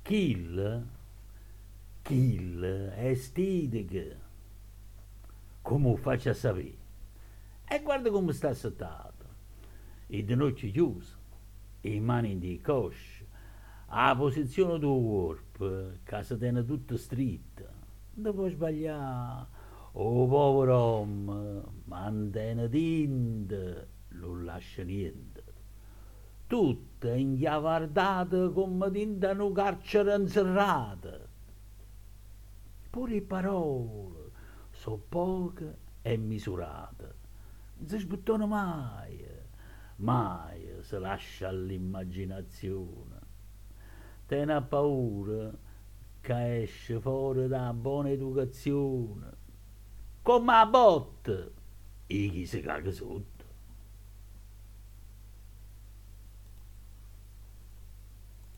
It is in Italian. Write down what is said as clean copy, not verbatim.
Kill è estetica. Come lo faccio a sapere? E guarda come sta settato. I ginocchi chiusi, le mani in di cosce, la posizione del corpo, che si tiene tutta stritta. Non puoi sbagliare. Oh, povero uomo, mantiene tinta, non lascia niente. Tutte inghiavardate come tinta in un carcere inserrata. Pure le parole sono poche e misurate. Non si sbuttano mai, mai si lascia all'immaginazione. Tiene paura che esce fuori da buona educazione. Come a botte, e chi si caga sotto.